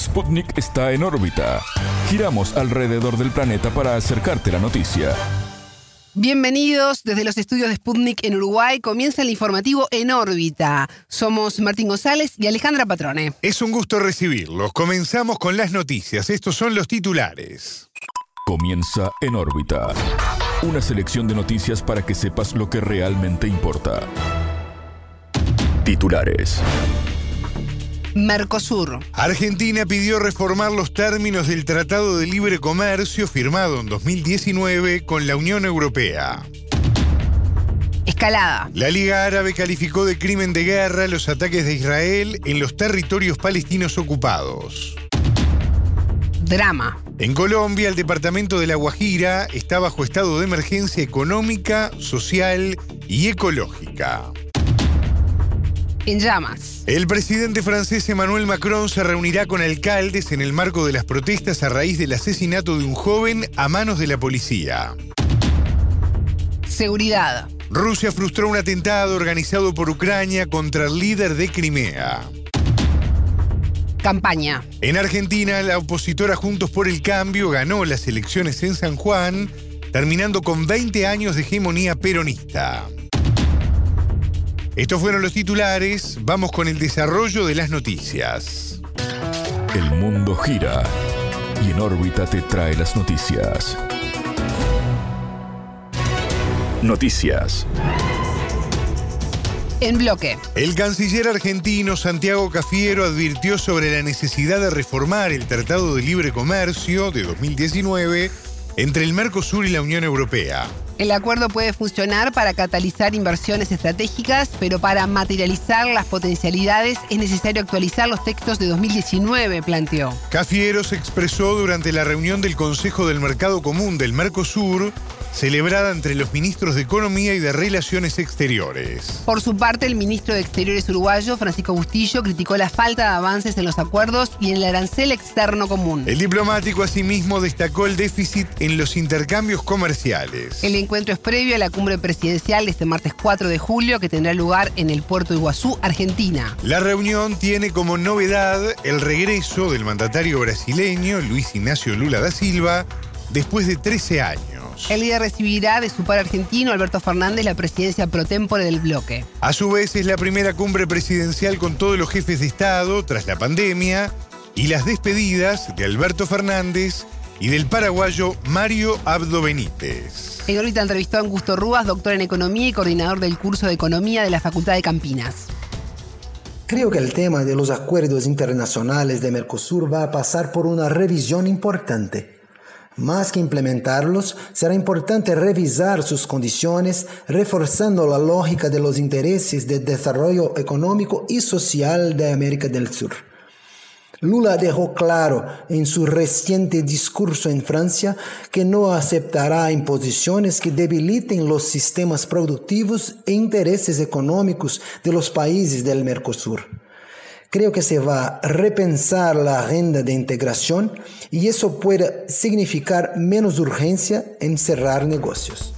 Sputnik está en órbita. Giramos alrededor del planeta para acercarte la noticia. Bienvenidos desde los estudios de Sputnik en Uruguay. Comienza el informativo En órbita. Somos Martín González y Alejandra Patrone. Es un gusto recibirlos. Comenzamos con las noticias. Estos son los titulares. Comienza En órbita. Una selección de noticias para que sepas lo que realmente importa. Titulares. Mercosur. Argentina pidió reformar los términos del Tratado de Libre Comercio firmado en 2019 con la Unión Europea. Escalada. La Liga Árabe calificó de crimen de guerra los ataques de Israel en los territorios palestinos ocupados. Drama. En Colombia, el departamento de La Guajira está bajo estado de emergencia económica, social y ecológica. En llamas. El presidente francés Emmanuel Macron se reunirá con alcaldes en el marco de las protestas a raíz del asesinato de un joven a manos de la policía. Seguridad. Rusia frustró un atentado organizado por Ucrania contra el líder de Crimea. Campaña. En Argentina, la opositora Juntos por el Cambio ganó las elecciones en San Juan, terminando con 20 años de hegemonía peronista. Estos fueron los titulares. Vamos con el desarrollo de las noticias. El mundo gira y En órbita te trae las noticias. Noticias. En bloque. El canciller argentino Santiago Cafiero advirtió sobre la necesidad de reformar el Tratado de Libre Comercio de 2019 entre el Mercosur y la Unión Europea. El acuerdo puede funcionar para catalizar inversiones estratégicas, pero para materializar las potencialidades es necesario actualizar los textos de 2019, planteó. Cafiero se expresó durante la reunión del Consejo del Mercado Común del Mercosur, celebrada entre los ministros de Economía y de Relaciones Exteriores. Por su parte, el ministro de Exteriores uruguayo, Francisco Bustillo, criticó la falta de avances en los acuerdos y en el arancel externo común. El diplomático asimismo destacó el déficit en los intercambios comerciales. El encuentro es previo a la cumbre presidencial este martes 4 de julio que tendrá lugar en el puerto de Iguazú, Argentina. La reunión tiene como novedad el regreso del mandatario brasileño Luis Ignacio Lula da Silva después de 13 años. El líder recibirá de su par argentino, Alberto Fernández, la presidencia pro tempore del bloque. A su vez, es la primera cumbre presidencial con todos los jefes de Estado tras la pandemia y las despedidas de Alberto Fernández y del paraguayo Mario Abdo Benítez. En órbita entrevistó a Augusto Rúas, doctor en Economía y coordinador del curso de Economía de la Facultad de Campinas. Creo que el tema de los acuerdos internacionales de Mercosur va a pasar por una revisión importante. Más que implementarlos, será importante revisar sus condiciones, reforzando la lógica de los intereses de desarrollo económico y social de América del Sur. Lula dejó claro en su reciente discurso en Francia que no aceptará imposiciones que debiliten los sistemas productivos e intereses económicos de los países del Mercosur. Creo que se va a repensar la agenda de integración y eso puede significar menos urgencia en cerrar negocios.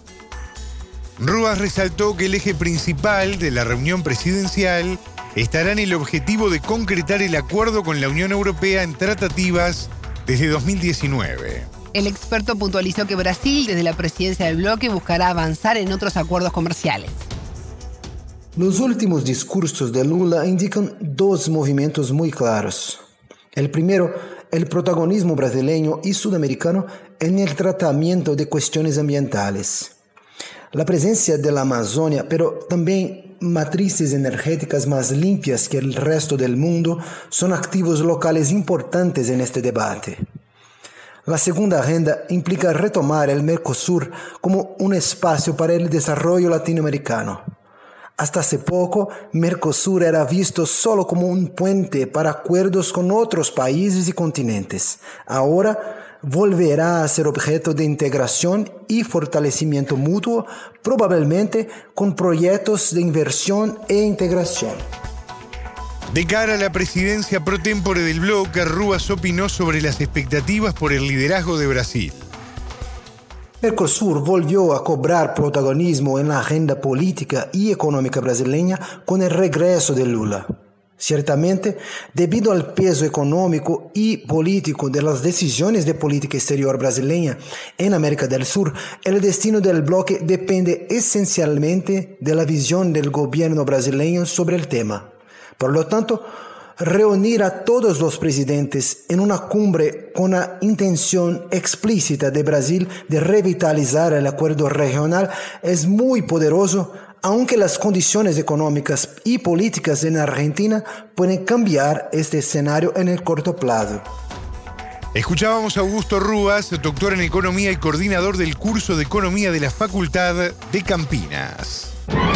Rúas resaltó que el eje principal de la reunión presidencial estará en el objetivo de concretar el acuerdo con la Unión Europea en tratativas desde 2019. El experto puntualizó que Brasil, desde la presidencia del bloque, buscará avanzar en otros acuerdos comerciales. Los últimos discursos de Lula indican dos movimientos muy claros. El primero, el protagonismo brasileño y sudamericano en el tratamiento de cuestiones ambientales. La presencia de la Amazonia, pero también matrices energéticas más limpias que el resto del mundo, son activos locales importantes en este debate. La segunda agenda implica retomar el Mercosur como un espacio para el desarrollo latinoamericano. Hasta hace poco, Mercosur era visto solo como un puente para acuerdos con otros países y continentes. Ahora volverá a ser objeto de integración y fortalecimiento mutuo, probablemente con proyectos de inversión e integración. De cara a la presidencia pro tempore del bloque, Rúas opinó sobre las expectativas por el liderazgo de Brasil. Mercosur volvió a cobrar protagonismo en la agenda política y económica brasileña con el regreso de Lula. Ciertamente, debido al peso económico y político de las decisiones de política exterior brasileña en América del Sur, el destino del bloque depende esencialmente de la visión del gobierno brasileño sobre el tema. Por lo tanto, reunir a todos los presidentes en una cumbre con la intención explícita de Brasil de revitalizar el acuerdo regional es muy poderoso, aunque las condiciones económicas y políticas en Argentina pueden cambiar este escenario en el corto plazo. Escuchábamos a Augusto Rúas, doctor en Economía y coordinador del curso de Economía de la Facultad de Campinas.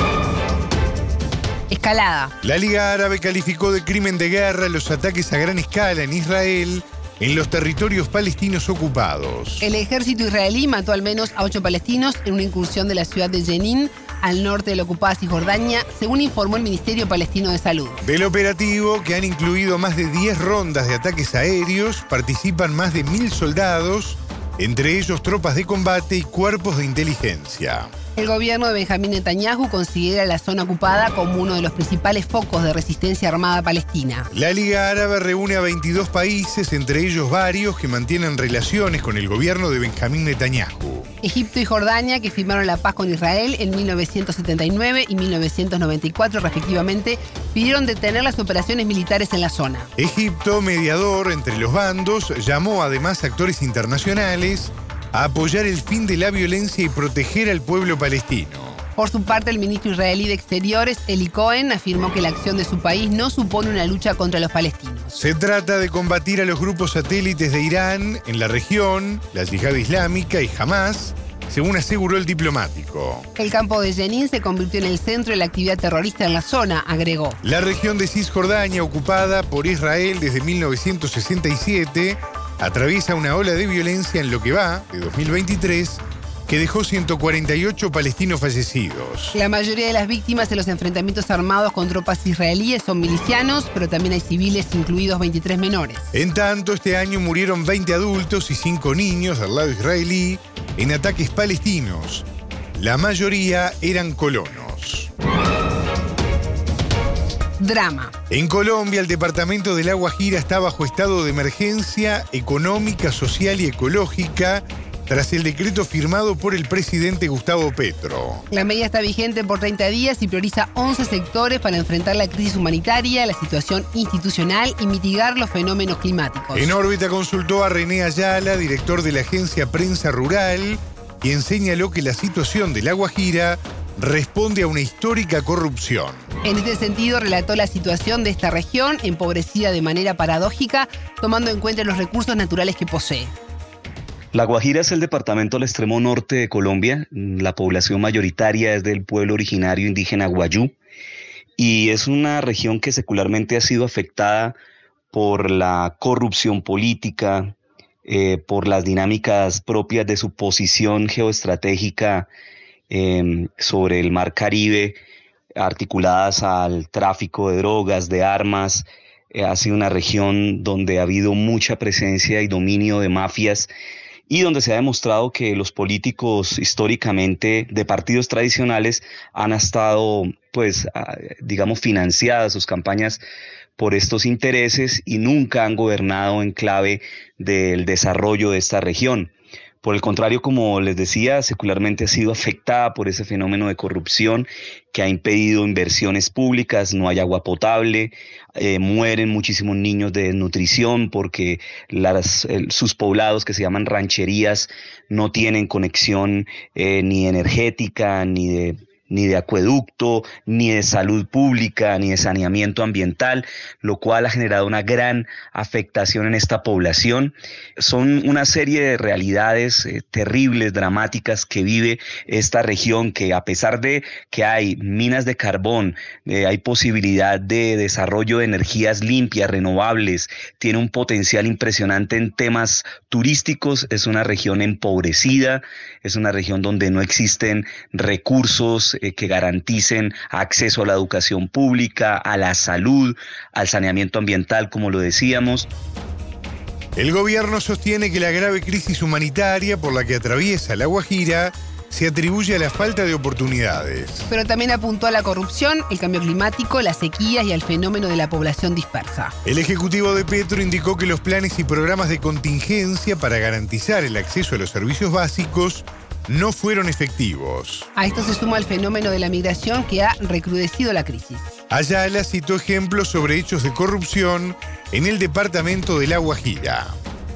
Escalada. La Liga Árabe calificó de crimen de guerra los ataques a gran escala en Israel en los territorios palestinos ocupados. El ejército israelí mató al menos a 8 palestinos en una incursión de la ciudad de Jenin, al norte de la ocupada Cisjordania, según informó el Ministerio Palestino de Salud. Del operativo, que han incluido más de 10 rondas de ataques aéreos, participan más de 1.000 soldados, entre ellos tropas de combate y cuerpos de inteligencia. El gobierno de Benjamín Netanyahu considera la zona ocupada como uno de los principales focos de resistencia armada palestina. La Liga Árabe reúne a 22 países, entre ellos varios que mantienen relaciones con el gobierno de Benjamín Netanyahu. Egipto y Jordania, que firmaron la paz con Israel en 1979 y 1994 respectivamente, pidieron detener las operaciones militares en la zona. Egipto, mediador entre los bandos, llamó además a actores internacionales a apoyar el fin de la violencia y proteger al pueblo palestino. Por su parte, el ministro israelí de Exteriores, Eli Cohen, afirmó que la acción de su país no supone una lucha contra los palestinos. Se trata de combatir a los grupos satélites de Irán en la región, la Yihad Islámica y Hamas, según aseguró el diplomático. El campo de Jenin se convirtió en el centro de la actividad terrorista en la zona, agregó. La región de Cisjordania, ocupada por Israel desde 1967, atraviesa una ola de violencia en lo que va de 2023 que dejó 148 palestinos fallecidos. La mayoría de las víctimas en los enfrentamientos armados con tropas israelíes son milicianos, pero también hay civiles, incluidos 23 menores. En tanto, este año murieron 20 adultos y 5 niños del lado israelí en ataques palestinos. La mayoría eran colonos. Drama. En Colombia, el departamento de La Guajira está bajo estado de emergencia económica, social y ecológica tras el decreto firmado por el presidente Gustavo Petro. La medida está vigente por 30 días y prioriza 11 sectores para enfrentar la crisis humanitaria, la situación institucional y mitigar los fenómenos climáticos. En órbita consultó a René Ayala, director de la agencia Prensa Rural, quien señaló que la situación de La Guajira responde a una histórica corrupción. En este sentido, relató la situación de esta región, empobrecida de manera paradójica, tomando en cuenta los recursos naturales que posee. La Guajira es el departamento al extremo norte de Colombia. La población mayoritaria es del pueblo originario indígena Guayú y es una región que secularmente ha sido afectada por la corrupción política, por las dinámicas propias de su posición geoestratégica sobre el Mar Caribe, articuladas al tráfico de drogas, de armas. Ha sido una región donde ha habido mucha presencia y dominio de mafias y donde se ha demostrado que los políticos históricamente de partidos tradicionales han estado, digamos, financiadas sus campañas por estos intereses y nunca han gobernado en clave del desarrollo de esta región. Por el contrario, como les decía, secularmente ha sido afectada por ese fenómeno de corrupción que ha impedido inversiones públicas, no hay agua potable, mueren muchísimos niños de desnutrición porque sus poblados, que se llaman rancherías, no tienen conexión ni energética, ni de acueducto, ni de salud pública, ni de saneamiento ambiental, lo cual ha generado una gran afectación en esta población. Son una serie de realidades terribles, dramáticas que vive esta región, que a pesar de que hay minas de carbón, hay posibilidad de desarrollo de energías limpias, renovables, tiene un potencial impresionante en temas turísticos, es una región empobrecida, es una región donde no existen recursos que garanticen acceso a la educación pública, a la salud, al saneamiento ambiental, como lo decíamos. El gobierno sostiene que la grave crisis humanitaria por la que atraviesa La Guajira se atribuye a la falta de oportunidades. Pero también apuntó a la corrupción, el cambio climático, las sequías y al fenómeno de la población dispersa. El ejecutivo de Petro indicó que los planes y programas de contingencia para garantizar el acceso a los servicios básicos no fueron efectivos. A esto se suma el fenómeno de la migración que ha recrudecido la crisis. Ayala citó ejemplos sobre hechos de corrupción en el departamento de La Guajira.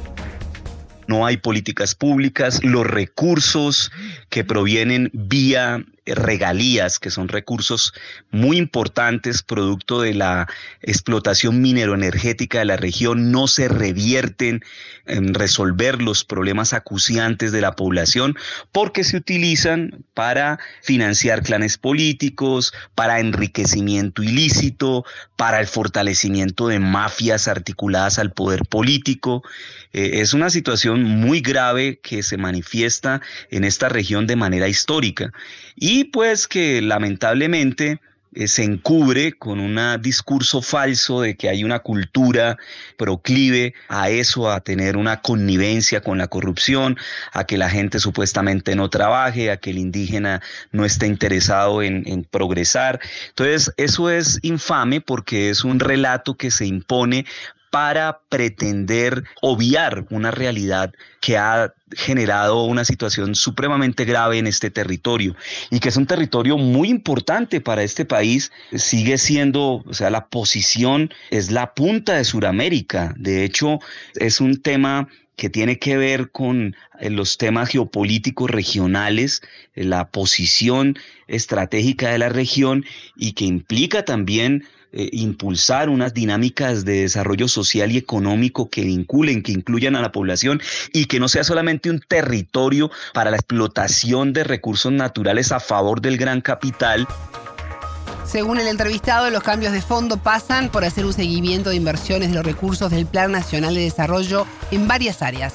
No hay políticas públicas, los recursos que provienen vía regalías, que son recursos muy importantes producto de la explotación mineroenergética de la región, no se revierten en resolver los problemas acuciantes de la población porque se utilizan para financiar clanes políticos, para enriquecimiento ilícito, para el fortalecimiento de mafias articuladas al poder político. Es una situación muy grave que se manifiesta en esta región de manera histórica y pues que lamentablemente se encubre con un discurso falso de que hay una cultura proclive a eso, a tener una connivencia con la corrupción, a que la gente supuestamente no trabaje, a que el indígena no esté interesado en progresar. Entonces eso es infame porque es un relato que se impone para pretender obviar una realidad que ha generado una situación supremamente grave en este territorio y que es un territorio muy importante para este país. Sigue siendo, o sea, la posición es la punta de Sudamérica. De hecho, es un tema que tiene que ver con los temas geopolíticos regionales, la posición estratégica de la región y que implica también impulsar unas dinámicas de desarrollo social y económico que vinculen, que incluyan a la población y que no sea solamente un territorio para la explotación de recursos naturales a favor del gran capital. Según el entrevistado, los cambios de fondo pasan por hacer un seguimiento de inversiones de los recursos del Plan Nacional de Desarrollo en varias áreas.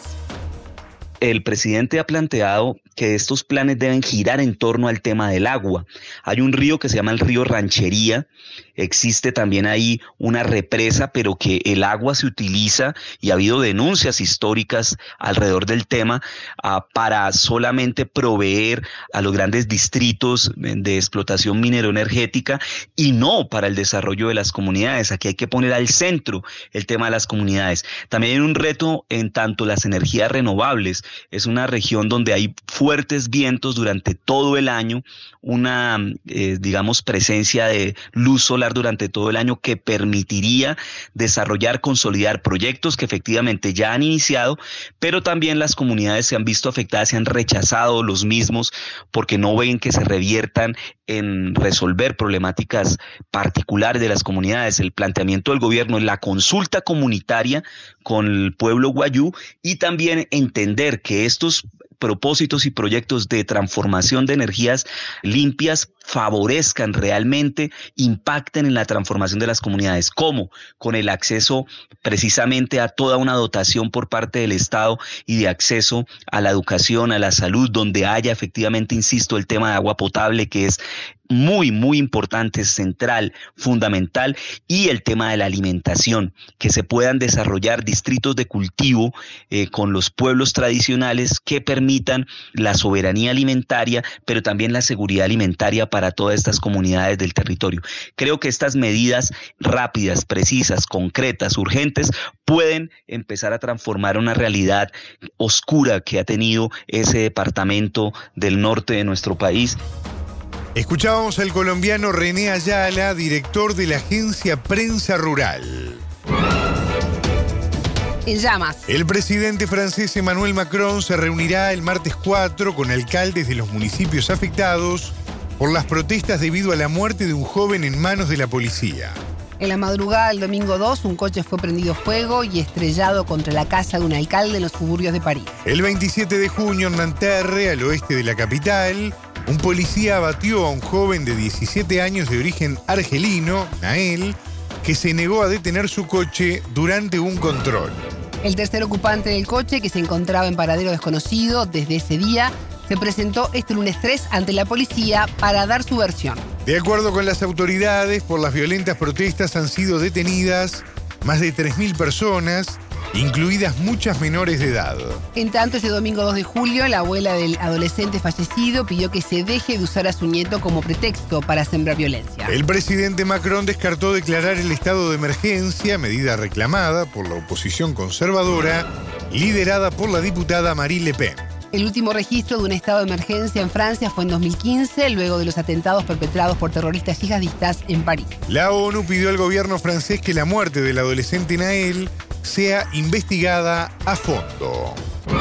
El presidente ha planteado que estos planes deben girar en torno al tema del agua. Hay un río que se llama el río Ranchería, existe también ahí una represa, pero que el agua se utiliza y ha habido denuncias históricas alrededor del tema para solamente proveer a los grandes distritos de explotación mineroenergética y no para el desarrollo de las comunidades. Aquí hay que poner al centro el tema de las comunidades. También hay un reto en tanto las energías renovables. Es una región donde hay fuertes vientos durante todo el año, una, presencia de luz solar durante todo el año que permitiría desarrollar, consolidar proyectos que efectivamente ya han iniciado, pero también las comunidades se han visto afectadas y han rechazado los mismos porque no ven que se reviertan en resolver problemáticas particulares de las comunidades. El planteamiento del gobierno es la consulta comunitaria con el pueblo guayú y también entender que estos propósitos y proyectos de transformación de energías limpias favorezcan realmente, impacten en la transformación de las comunidades. ¿Cómo? Con el acceso precisamente a toda una dotación por parte del Estado y de acceso a la educación, a la salud, donde haya efectivamente, insisto, el tema de agua potable, que es muy, muy importante, central, fundamental, y el tema de la alimentación, que se puedan desarrollar distritos de cultivo con los pueblos tradicionales que permitan la soberanía alimentaria, pero también la seguridad alimentaria para todas estas comunidades del territorio. Creo que estas medidas rápidas, precisas, concretas, urgentes, pueden empezar a transformar una realidad oscura que ha tenido ese departamento del norte de nuestro país. Escuchábamos al colombiano René Ayala, director de la agencia Prensa Rural. En llamas. El presidente francés Emmanuel Macron se reunirá el martes 4 con alcaldes de los municipios afectados por las protestas debido a la muerte de un joven en manos de la policía. En la madrugada del domingo 2, un coche fue prendido fuego y estrellado contra la casa de un alcalde en los suburbios de París. El 27 de junio en Nanterre, al oeste de la capital, un policía abatió a un joven de 17 años de origen argelino, Nael, que se negó a detener su coche durante un control. El tercer ocupante del coche, que se encontraba en paradero desconocido desde ese día, se presentó este lunes 3 ante la policía para dar su versión. De acuerdo con las autoridades, por las violentas protestas han sido detenidas más de 3.000 personas incluidas muchas menores de edad. En tanto, ese domingo 2 de julio, la abuela del adolescente fallecido pidió que se deje de usar a su nieto como pretexto para sembrar violencia. El presidente Macron descartó declarar el estado de emergencia, medida reclamada por la oposición conservadora, liderada por la diputada Marine Le Pen. El último registro de un estado de emergencia en Francia fue en 2015, luego de los atentados perpetrados por terroristas yihadistas en París. La ONU pidió al gobierno francés que la muerte del adolescente Nael sea investigada a fondo.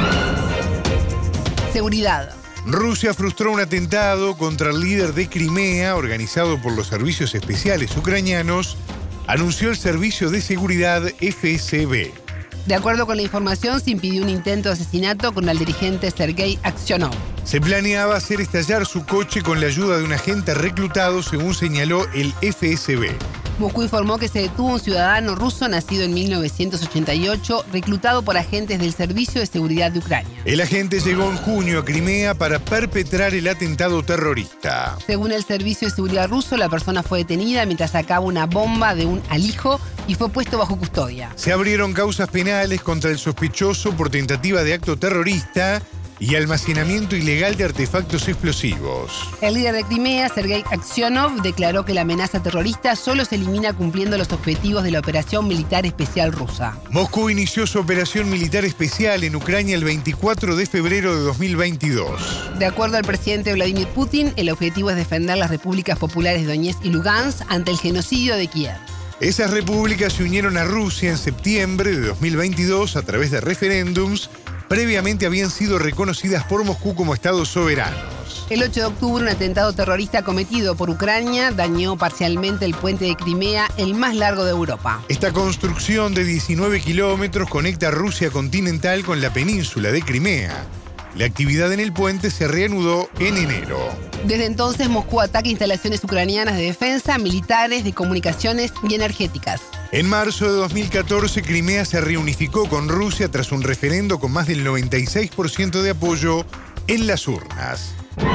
Seguridad. Rusia frustró un atentado contra el líder de Crimea organizado por los servicios especiales ucranianos, anunció el servicio de seguridad FSB. De acuerdo con la información, se impidió un intento de asesinato contra el dirigente Sergei Aksyonov. Se planeaba hacer estallar su coche con la ayuda de un agente reclutado, según señaló el FSB. Moscú informó que se detuvo un ciudadano ruso nacido en 1988, reclutado por agentes del Servicio de Seguridad de Ucrania. El agente llegó en junio a Crimea para perpetrar el atentado terrorista. Según el Servicio de Seguridad ruso, la persona fue detenida mientras sacaba una bomba de un alijo y fue puesto bajo custodia. Se abrieron causas penales contra el sospechoso por tentativa de acto terrorista y almacenamiento ilegal de artefactos explosivos. El líder de Crimea, Sergei Aksyonov, declaró que la amenaza terrorista solo se elimina cumpliendo los objetivos de la operación militar especial rusa. Moscú inició su operación militar especial en Ucrania el 24 de febrero de 2022. De acuerdo al presidente Vladimir Putin, el objetivo es defender las repúblicas populares de Donetsk y Lugansk ante el genocidio de Kiev. Esas repúblicas se unieron a Rusia en septiembre de 2022 a través de referéndums. Previamente habían sido reconocidas por Moscú como estados soberanos. El 8 de octubre, un atentado terrorista cometido por Ucrania dañó parcialmente el puente de Crimea, el más largo de Europa. Esta construcción de 19 kilómetros conecta Rusia continental con la península de Crimea. La actividad en el puente se reanudó en enero. Desde entonces, Moscú ataca instalaciones ucranianas de defensa, militares, de comunicaciones y energéticas. En marzo de 2014, Crimea se reunificó con Rusia tras un referendo con más del 96% de apoyo en las urnas.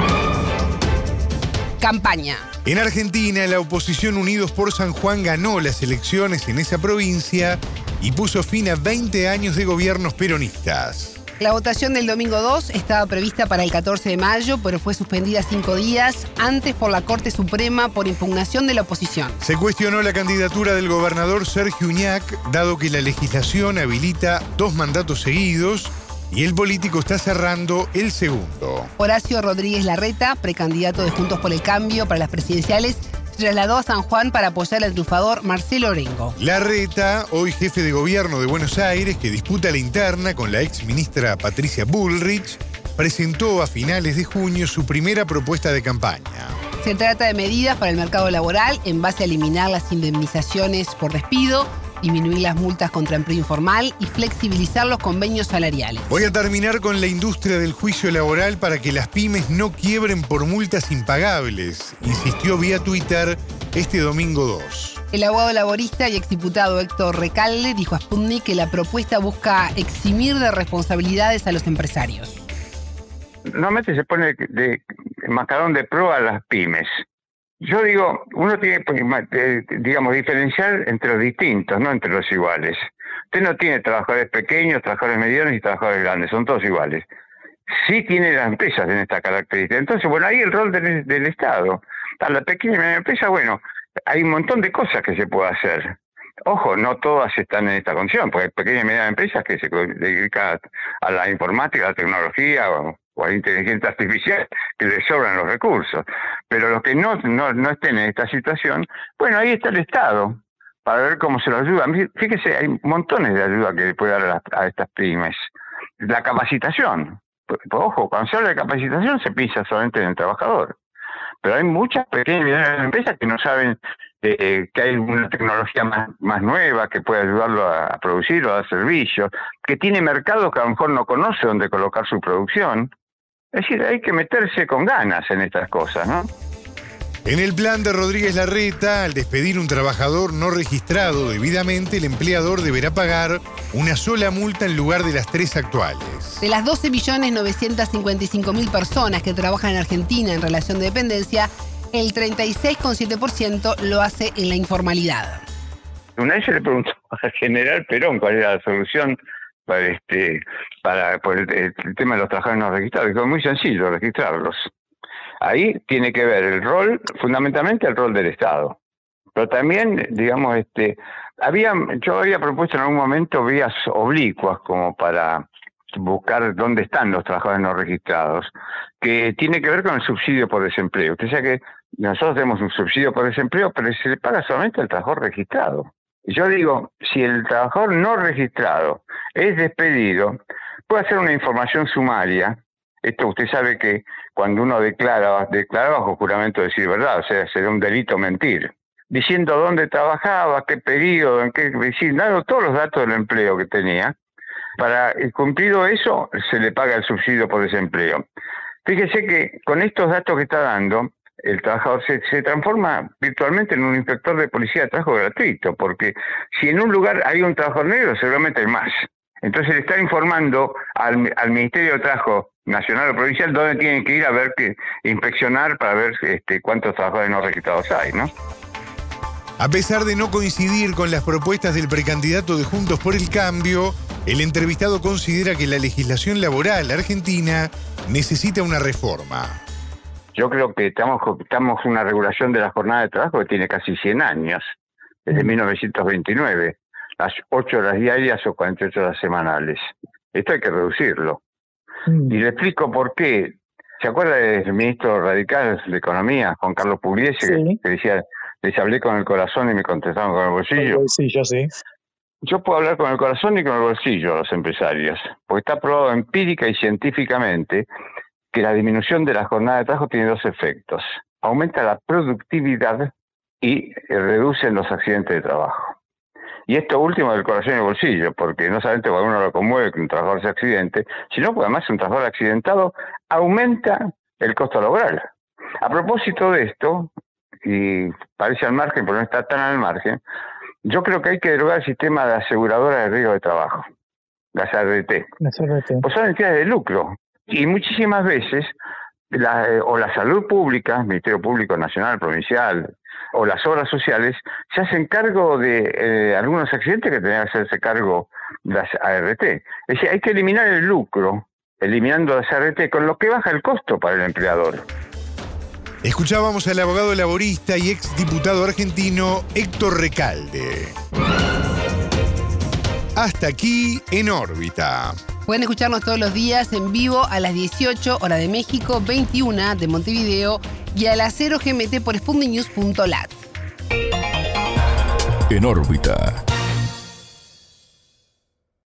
Campaña. En Argentina, la oposición Unidos por San Juan ganó las elecciones en esa provincia y puso fin a 20 años de gobiernos peronistas. La votación del domingo 2 estaba prevista para el 14 de mayo, pero fue suspendida 5 días antes por la Corte Suprema por impugnación de la oposición. Se cuestionó la candidatura del gobernador Sergio Uñac, dado que la legislación habilita 2 mandatos seguidos y el político está cerrando el segundo. Horacio Rodríguez Larreta, precandidato de Juntos por el Cambio para las presidenciales, se trasladó a San Juan para apoyar al triunfador Marcelo Orengo. Larreta, hoy jefe de gobierno de Buenos Aires, que disputa la interna con la exministra Patricia Bullrich, presentó a finales de junio su primera propuesta de campaña. Se trata de medidas para el mercado laboral en base a eliminar las indemnizaciones por despido, disminuir las multas contra empleo informal y flexibilizar los convenios salariales. Voy a terminar con la industria del juicio laboral para que las pymes no quiebren por multas impagables, insistió vía Twitter este domingo 2. El abogado laborista y exdiputado Héctor Recalde dijo a Sputnik que la propuesta busca eximir de responsabilidades a los empresarios. Normalmente se pone de mascarón de proa a las pymes. Yo digo, uno tiene, digamos, diferenciar entre los distintos, no entre los iguales. Usted no tiene trabajadores pequeños, trabajadores medianos y trabajadores grandes, son todos iguales. Sí tiene las empresas en esta característica. Entonces, bueno, ahí el rol del Estado. A la pequeña y media empresa, bueno, hay un montón de cosas que se puede hacer. Ojo, no todas están en esta condición, porque hay pequeñas y medianas empresas que se dedican a la informática, a la tecnología o a la inteligencia artificial, que les sobran los recursos. Pero los que no estén en esta situación, bueno, ahí está el Estado, para ver cómo se los ayuda. Fíjese, hay montones de ayuda que puede dar a estas pymes. La capacitación. Ojo, cuando se habla de capacitación se piensa solamente en el trabajador. Pero hay muchas pequeñas y medianas empresas que no saben que hay una tecnología más nueva que puede ayudarlo a producir o a dar servicios, que tiene mercados que a lo mejor no conoce dónde colocar su producción. Es decir, hay que meterse con ganas en estas cosas, ¿no? En el plan de Rodríguez Larreta, al despedir un trabajador no registrado debidamente, el empleador deberá pagar una sola multa en lugar de las 3 actuales. De las 12.955.000 personas que trabajan en Argentina en relación de dependencia, el 36,7% lo hace en la informalidad. Una vez se le preguntó al general Perón cuál era la solución por el tema de los trabajadores no registrados. Dijo, muy sencillo registrarlos. Ahí tiene que ver el rol, fundamentalmente el rol del Estado. Pero también, digamos, yo había propuesto en algún momento vías oblicuas como para buscar dónde están los trabajadores no registrados, que tiene que ver con el subsidio por desempleo. Usted sabe que nosotros tenemos un subsidio por desempleo, pero se le paga solamente al trabajador registrado. Y yo digo, si el trabajador no registrado es despedido, puede hacer una información sumaria. Esto usted sabe que cuando uno declara bajo juramento de decir verdad, o sea, sería un delito mentir, diciendo dónde trabajaba, qué periodo, en qué vecindario, todos los datos del empleo que tenía. Para cumplido eso, se le paga el subsidio por desempleo. Fíjese que con estos datos que está dando, el trabajador se transforma virtualmente en un inspector de policía de trabajo gratuito, porque si en un lugar hay un trabajador negro, seguramente hay más. Entonces le está informando al Ministerio de Trabajo Nacional o Provincial dónde tienen que ir a ver, inspeccionar para ver cuántos trabajadores no registrados hay, ¿no? A pesar de no coincidir con las propuestas del precandidato de Juntos por el Cambio, el entrevistado considera que la legislación laboral argentina necesita una reforma. Yo creo que estamos en una regulación de la jornada de trabajo que tiene casi 100 años, desde 1929, las 8 horas diarias o 48 horas semanales. Esto hay que reducirlo. Y le explico por qué. ¿Se acuerda del ministro radical de Economía, Juan Carlos Pugliese, sí, que decía, les hablé con el corazón y me contestaron con el bolsillo? Sí, yo sí. Yo puedo hablar con el corazón y con el bolsillo a los empresarios, porque está probado empírica y científicamente que la disminución de la jornada de trabajo tiene dos efectos. Aumenta la productividad y reducen los accidentes de trabajo. Y esto último del corazón y el bolsillo, porque no solamente cuando uno lo conmueve que un trabajador se accidente, sino que además un trabajador accidentado aumenta el costo laboral. A propósito de esto, y parece al margen, pero no está tan al margen, yo creo que hay que derogar el sistema de aseguradoras de riesgo de trabajo, las ART. Pues son entidades de lucro. Y muchísimas veces, la salud pública, Ministerio Público Nacional, Provincial, o las obras sociales, se hacen cargo de algunos accidentes que tenían que hacerse cargo las ART. Es decir, hay que eliminar el lucro, eliminando las ART, con lo que baja el costo para el empleador. Escuchábamos al abogado laborista y exdiputado argentino Héctor Recalde. Hasta aquí En órbita. Pueden escucharnos todos los días en vivo a las 18 hora de México, 21 de Montevideo y a las 0 GMT por sputniknews.lat. En órbita.